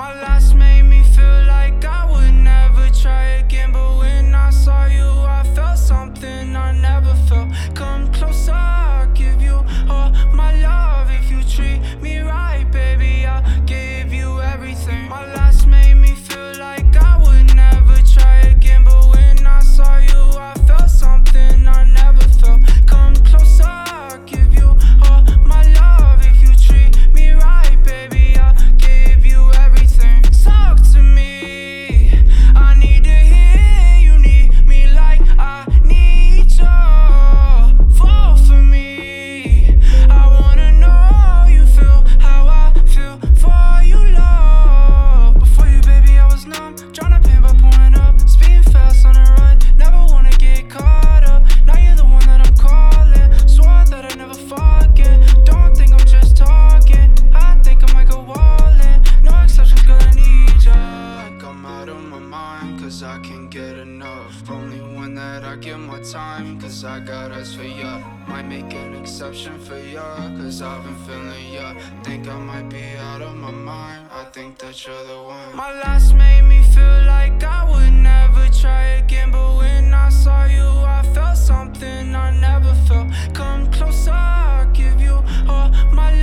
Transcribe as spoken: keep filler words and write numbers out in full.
My last made me feel like I would never try again, but when I saw you, I felt something I never felt. Come closer, I'll give you all my love. If you treat me right, baby, I'll give you everything. My last made me feel like I would never try again, but when I saw you, I felt something I never felt. Come closer, I'll give you all my love. If you treat me right, baby, I'll give you everything. Talk to me, I need to hear you need me like I need you. Fall for me, I wanna know you feel how I feel for you, love. Before you, baby, I was numb, tryna pain by pouring up, speeding fast on the run, never wanna get caught up. Now you're the one that I'm calling, swore that I'd never forget. Don't think I'm just talking, I think I might go all in. No exceptions, girl, I need ya. Like I'm out of my mind, cause I can't get enough. Only one that I give my time, cause I got eyes for ya. Might make an exception for ya, cause I've been feeling ya. Think I might be out of my mind, I think that you're the one. My last made me feel like I would never try again, but when I saw you, I felt something I never felt. Come closer, I'll give you all my